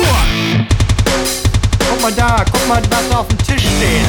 Guck mal da, guck mal, was auf dem Tisch steht.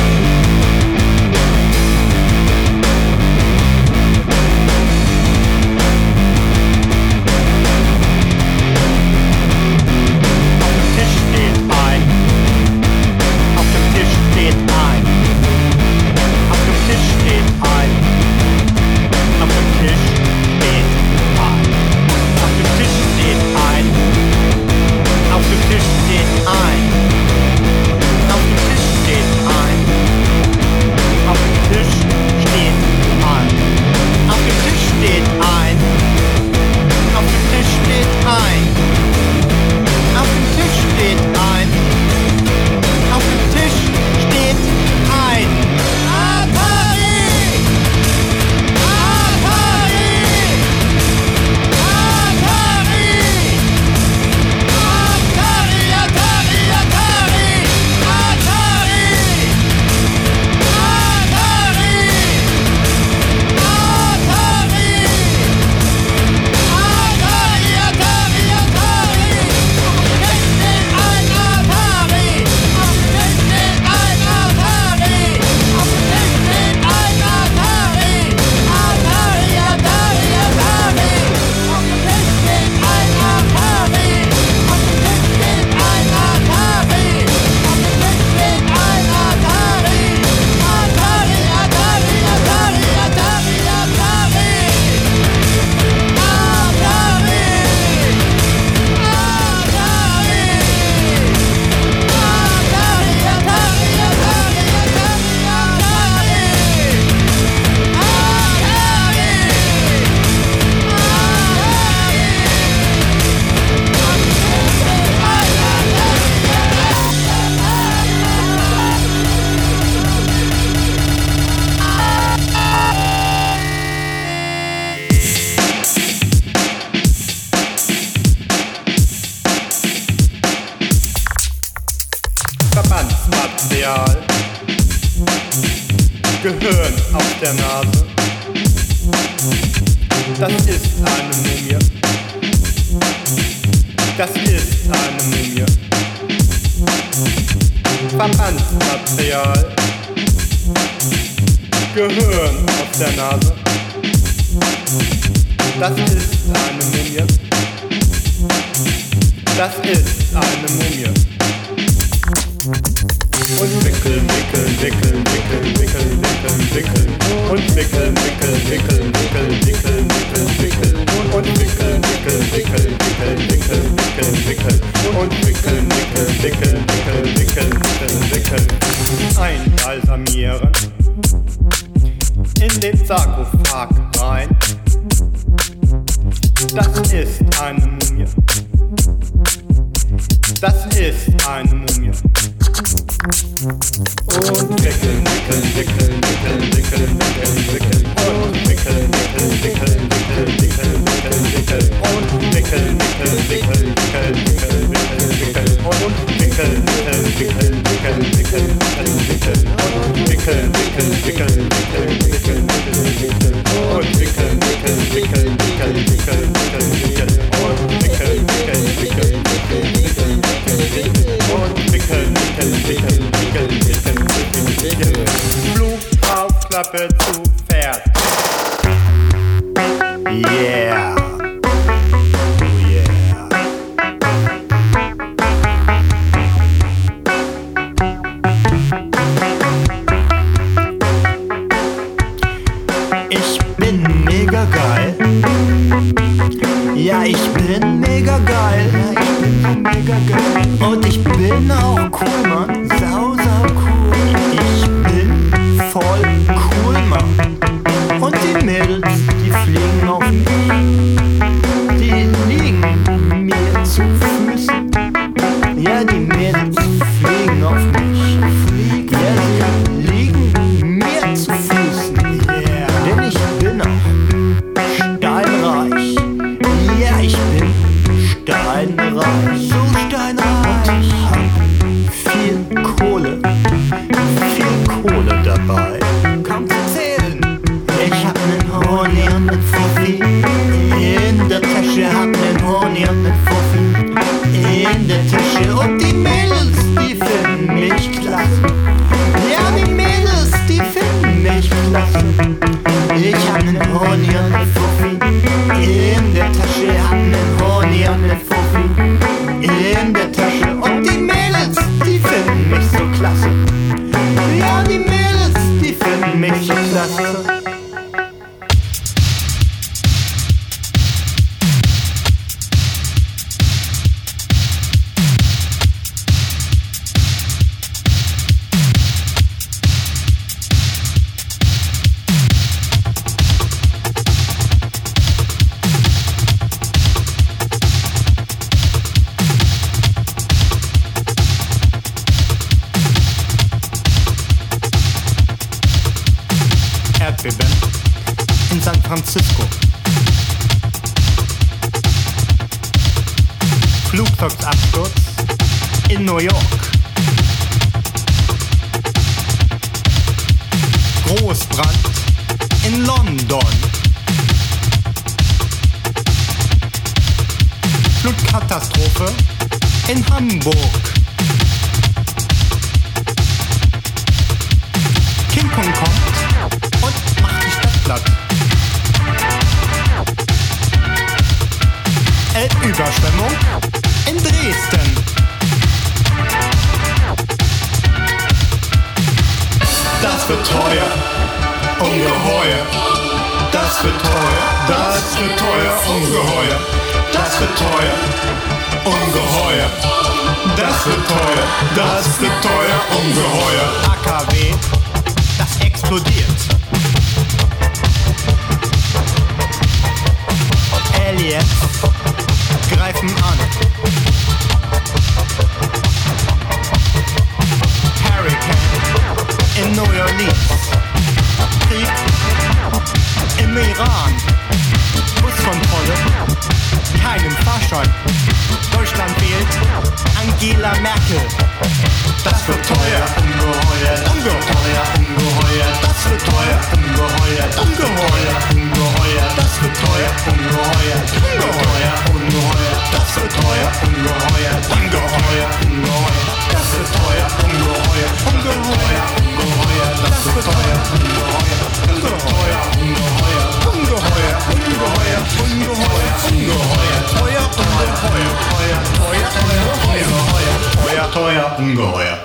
Verbandsmaterial, Gehirn auf der Nase, das ist eine Mumie, das ist eine Mumie. Verbandsmaterial, Gehirn auf der Nase, das ist eine Mumie, das ist eine Mumie. Und wickel, wickel, wickel, wickel, wickel, wickel, wickel. Und wickel, wickel, wickel, wickel, wickel, wickel, wickel. Und wickel, wickel, wickel, wickel, wickel, wickel, wickel. Und wickel, wickel, wickel, wickel, wickel, wickel, wickel. Einbalsamieren. In den Sarkophag rein. Das ist eine Mumie. Das ist eine Mumie. Und wickeln, wickeln, wickeln, wickeln, wickeln, wickeln, wickeln. Und wickeln, wickeln, wickeln, wickeln, wickeln, wickeln, wickeln. Und wickeln, wickeln, wickeln, wickeln, wickeln, wickeln, wickeln. Und wickeln, wickeln, wickeln, wickeln, wickeln, wickeln, wickeln. Und wickeln, wickeln, wickeln, wickeln, wickeln, wickeln, wickeln. Und wickeln, wickeln, wickeln, wickeln, wickeln, wickeln, wickeln. Und wickeln, wickeln, wickeln, wickeln, wickeln, wickeln, wickeln. Und wickeln, wickeln, wickeln, wickeln, wickeln, wickeln, wickeln. Flug auf, Klappe zu, Pferd. Yeah. Oh yeah. Ich bin mega geil. Ja, ich bin mega geil. Ja, ich bin mega geil. Und ich bin auch cool, Mann. Sau, sau cool. Ich bin voll cool, Mann. Und die Mädels, die fliegen auf mich. Die liegen mir zu Füßen. Ja, die Mädels fliegen auf mich. Ja, sie liegen mir zu Füßen. Yeah. Denn ich bin auch Tasche und die Mädels, die finden mich klasse. Ja, die Mädels, die finden mich klasse. Ich hab nen Honig und nen Fuffi in der Tasche, hab nen Honig und nen Fuffi in der Tasche. Und die Mädels, die finden mich so klasse. Ja, die Mädels, die finden mich so klasse. In San Francisco. Flugzeugabsturz in New York. Großbrand in London. Flutkatastrophe in Hamburg. King Kong kommt und macht die Stadt platt. Elbüberschwemmung in Dresden. Das wird teuer, ungeheuer. Das wird teuer, das wird teuer, ungeheuer. Das wird teuer, ungeheuer. Das wird teuer, das wird teuer, ungeheuer. AKW, das explodiert. Aliens greifen an. Hurricane in New Orleans. Krieg im Iran. Buskontrolle, keinen Fahrschein. Deutschland wählt Angela Merkel. Das wird teuer, ungeheuer, ungeheuer, ungeheuer. Das wird teuer, ungeheuer, ungeheuer, ungeheuer. Das wird teuer, ungeheuer, ungeheuer, ungeheuer. Das wird teuer, ungeheuer, ungeheuer, ungeheuer. Das wird teuer, ungeheuer, ungeheuer, ungeheuer. Das wird teuer, ungeheuer, ungeheuer, ungeheuer, ungeheuer, ungeheuer, ungeheuer, ungeheuer, teuer, ungeheuer, teuer, teuer, ungeheuer, teuer, teuer, ungeheuer.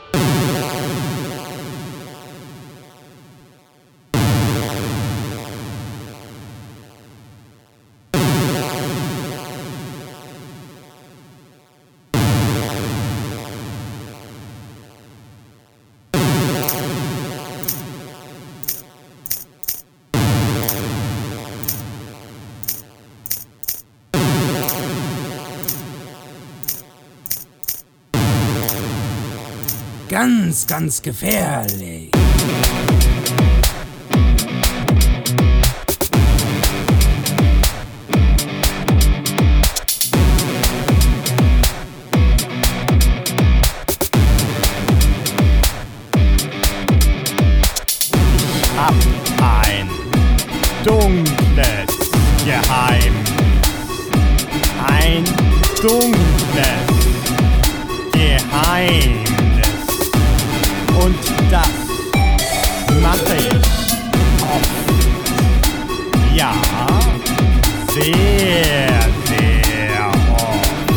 Ganz, ganz gefährlich. Hab ein dunkles Geheimnis. Ein dunkles Geheimnis. Und das mache ich oft. Ja, sehr, sehr oft.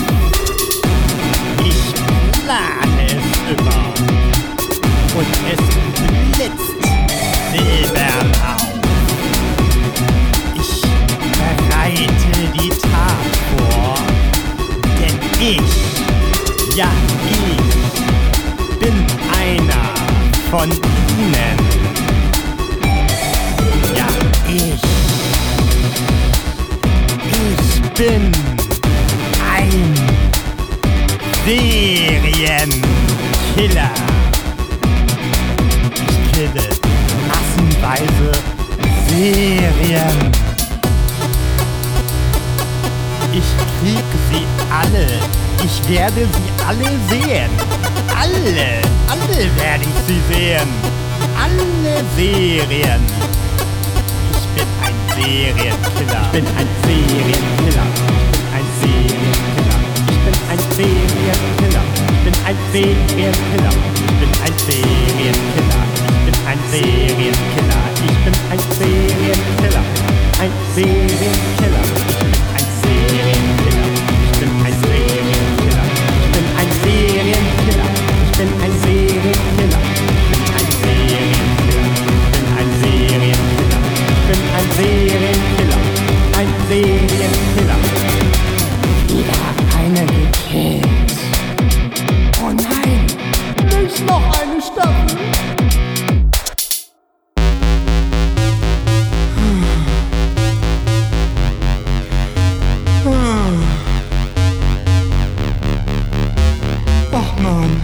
Ich plane es immer. Und es blitzt silbern auf. Ich bereite die Tat vor. Denn ich, ja ich, bin einer von ihnen. Ja, ich bin ein Serienkiller. Ich kille massenweise Serien. Ich krieg sie alle. Ich werde sie alle sehen. Alle werde ich sie sehen. Alle Serien. Ich bin ein Serienkiller. Ich bin ein Serienkiller. Ich bin ein Serienkiller. Ich bin ein Serienkiller. Serienkiller. Ich bin ein Serienkiller. Ich bin ein Serienkiller. Ich bin ein Serienkiller. Ich bin ein Serienkiller. Ein Serienkiller. Ich bin ein Serienkiller. Ich bin ein Serienkiller. Ich bin ein Serienkiller. Ich bin ein Serienkiller. Ich bin ein Serienkiller. Ein Serienkiller. Wieder eine gekillt. Oh nein! Nicht noch eine Staffel. Ach Mann.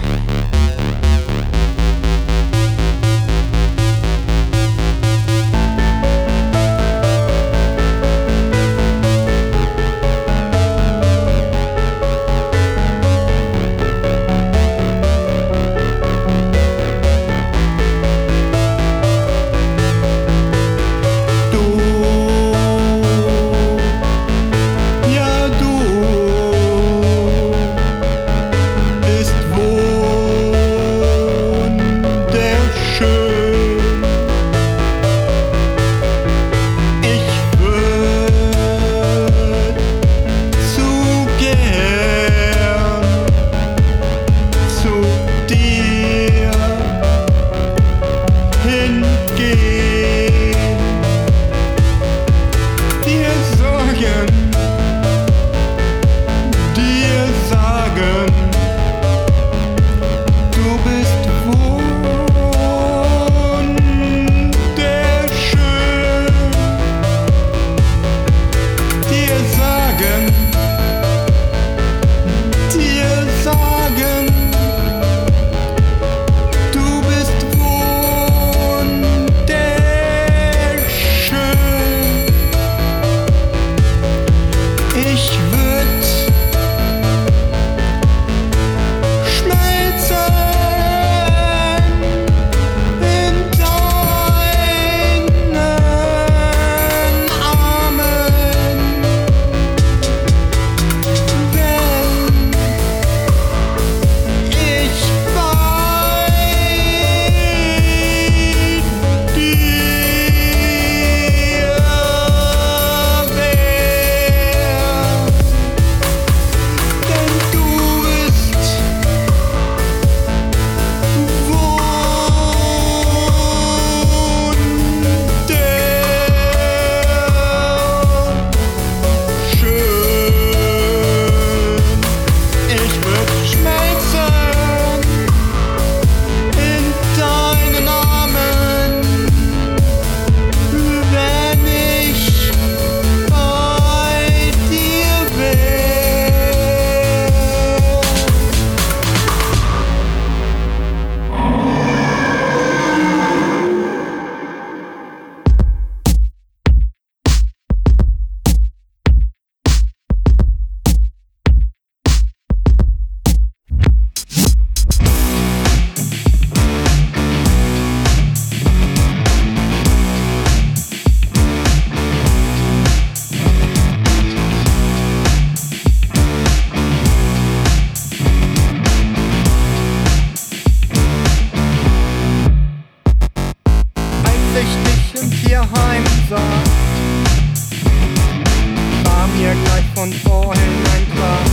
von vornherein klar.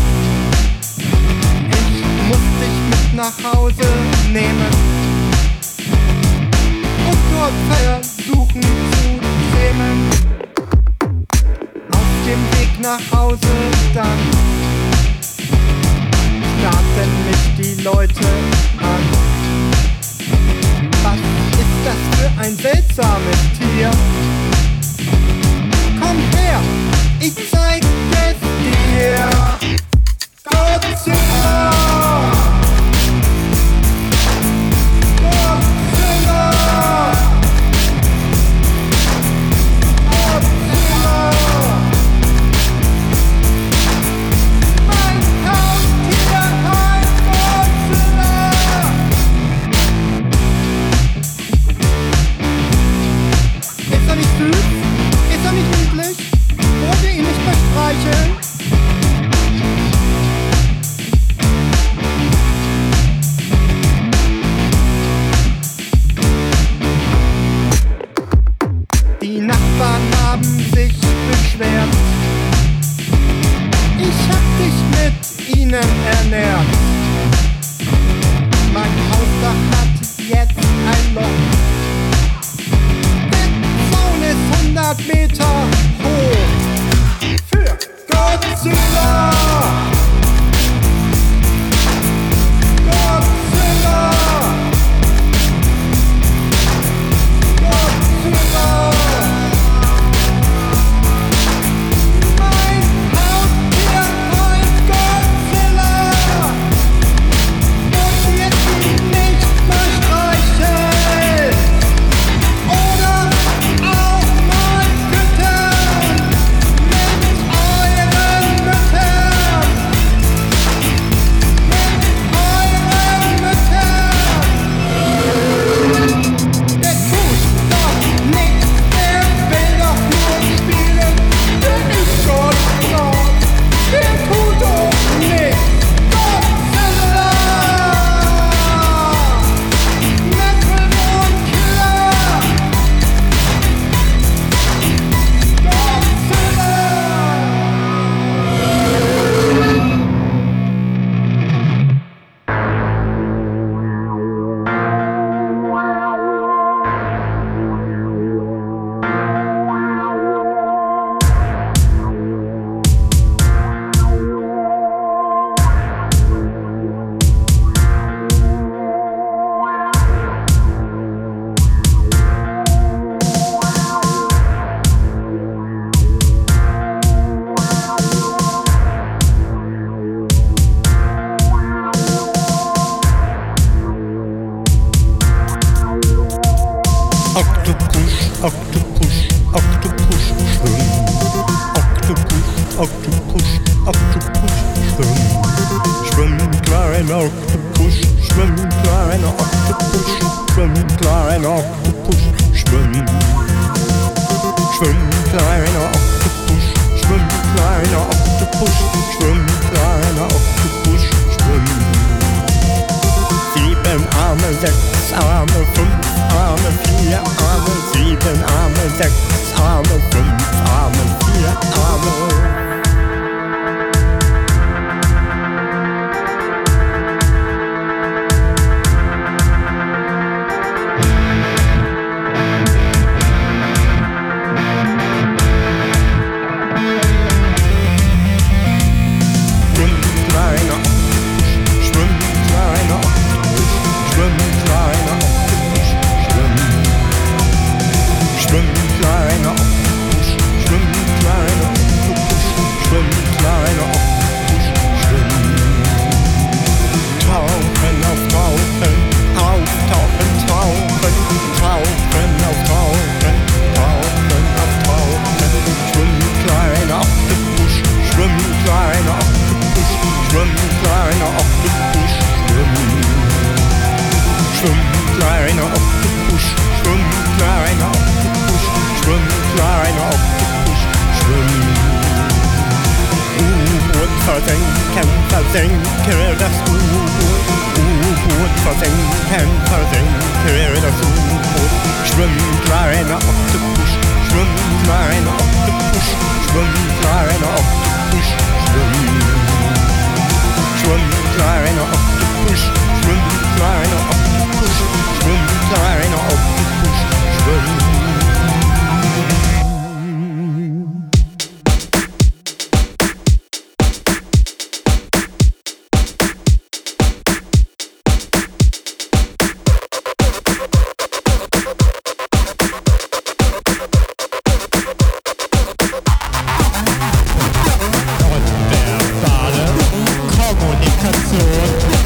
Ich muss dich mit nach Hause nehmen und dort versuchen zu zähmen. Auf dem Weg nach Hause dann starrten mich die Leute an. Was ist das für ein seltsames Tier? Komm her, ich zeig es dir. Godzilla! Godzilla! Godzilla! Mein Haustier heißt Godzilla! ernährt. Mein Hausdach hat jetzt ein Loch. Der Zaun ist 100 Meter hoch. Für Godzilla! Godzilla! Godzilla! Mein Haustier heißt Godzilla! Und jetzt ihn nicht mal streicheln! Oder auch mal füttern! Mit euren Müttern! Mit euren Müttern! Der tut doch nichts, der will doch nur spielen. Der ist Godzilla, der tut doch nichts. Godzilla! Metalborn Killer! Octopus, Octopus, Octopus, schwimmen. Octopus, Octopus, Octopus, schwimmen. Schwimmen, kleiner Octopus, schwimmen, kleiner Octopus, schwimmen, kleiner Octopus, schwimmen. Schwimmen, kleiner Octopus, schwimmen, kleiner Octopus, schwimmen, kleiner Octopus, schwimmen. 7 Arme, 6 Arme, 5 Arme, 4 Arme, 7 Arme, 6 Arme, 5 Arme, 4 Arme. Schwimmen, kleiner Octopus, schwimmen, kleiner Octopus, schwimmen, kleiner Octopus, schwimmen. Schwimmen, kleiner Octopus, schwimmen, kleiner Octopus, schwimmen, kleiner Octopus, schwimmen. Tauchen auf Tauchen, auftauchen, tauchen, tauchen auf Tauchen, tauchen auf Tauchen. Schwimmen, kleiner Octopus, schwimmen, kleiner Octopus, schwimmen, kleiner Octopus, schwimmen. Schwimmen, kleiner Octopus, schwimmen, kleiner Octopus, schwimmen, kleiner Octopus, schwimmen. U-Boot versenken, versenke das U-Boot. U-Boot versenken, versenke das U-Boot. Schwimmen, kleiner Octopus, schwimmen, kleiner Octopus, schwimmen, kleiner Octopus, schwimmen. Schwimmen, kleiner Octopus, schwimmen, kleiner Octopus, schwimmen, kleiner Octopus, schwimmen. Kommunikation.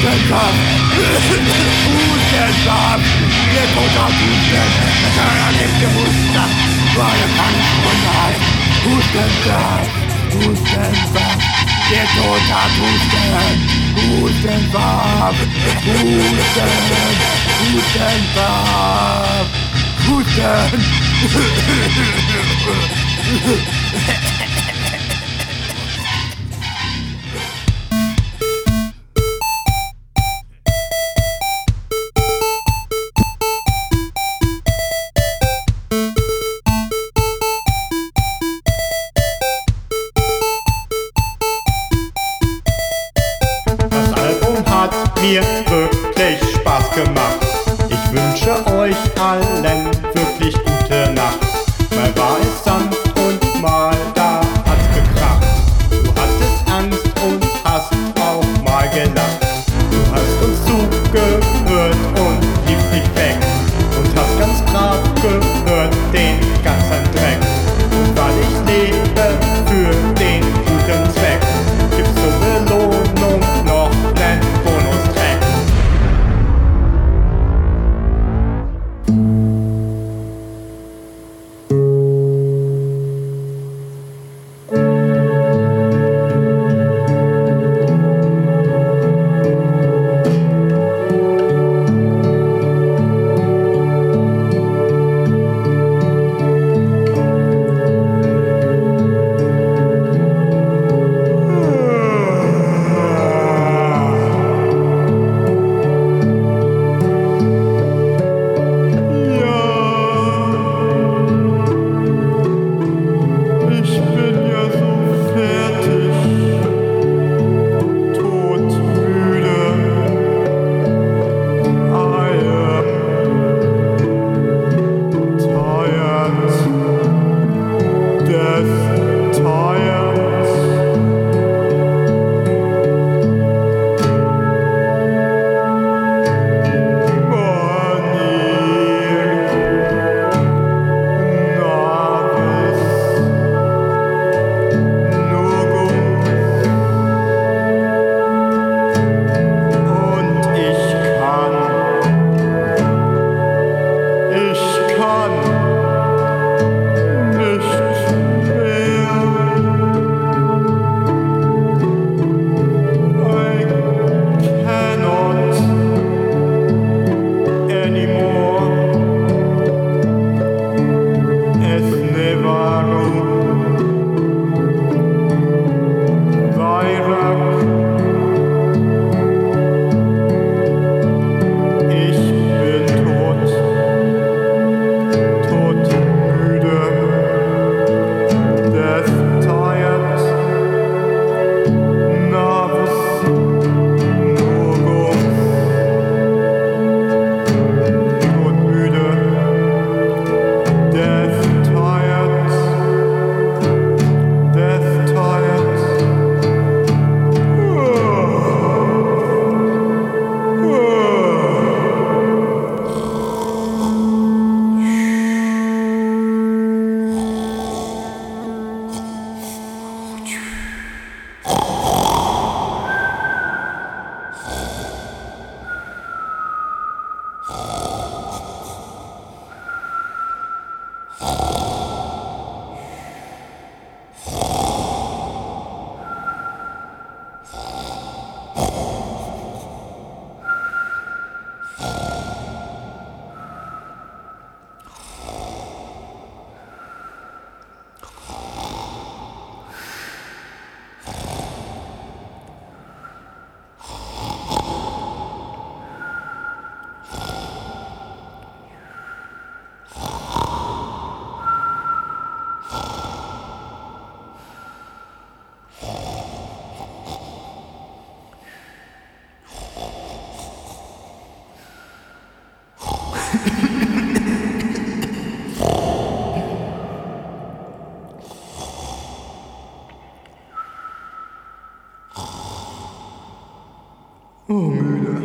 Hustensaft, Hustensaft, der Tod hat Husten, der Körner nimmt Muster, weil er kann nicht runter. Hustensaft, Hustensaft, der Tod hat Husten, Hustensaft, Hustensaft, Husten. Mir wirklich Spaß gemacht. Ich wünsche euch allen wirklich gute Nacht. Mal war es sanft und mal da hat's gekracht. Du hattest Angst und hast auch mal gelacht. Du hast uns zugehört und liebst nicht weg. Und hast ganz brav gehört den ganzen Dreck. Und weil ich lebe für den guten Zweck, gibt's zur Belohnung noch nen Bonustrack. Oh, müde.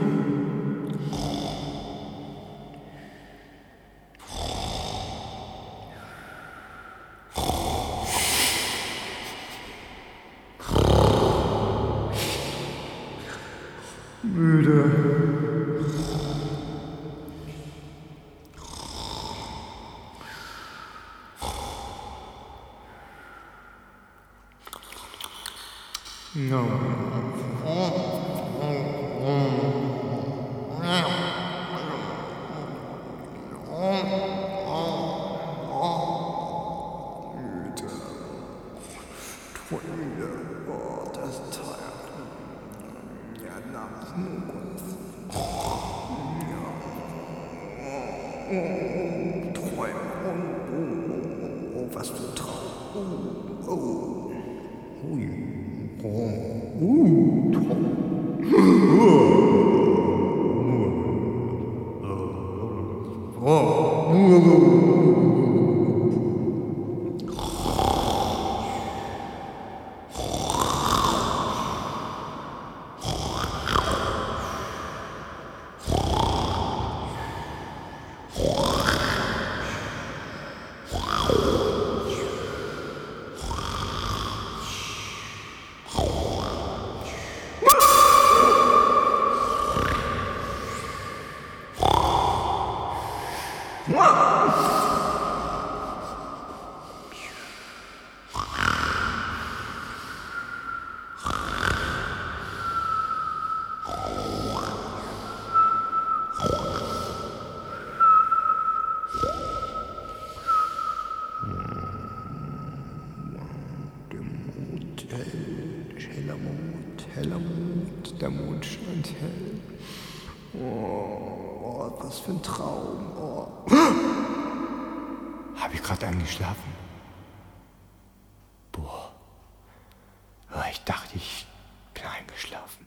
Was für ein Traum. Heller Mond, der Mond scheint hell. Oh, was für ein Traum. Oh. Habe ich gerade eingeschlafen? Boah. Ich dachte, ich bin eingeschlafen.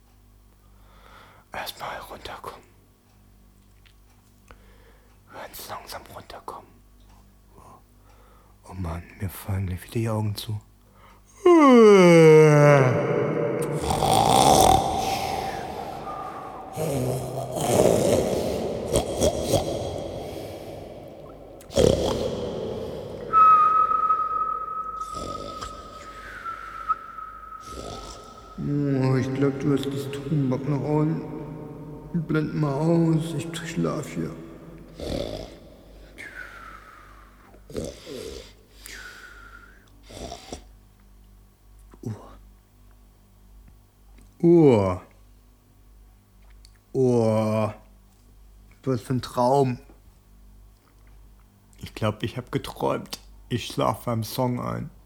Erstmal runterkommen. Ganz langsam runterkommen. Oh Mann, mir fallen gleich wieder die Augen zu. Oh, ich glaube, du hast das Tonband noch an. Blend mal aus, ich schlaf hier. Was für ein Traum. Ich glaube, ich habe geträumt. Ich schlaf beim Song ein.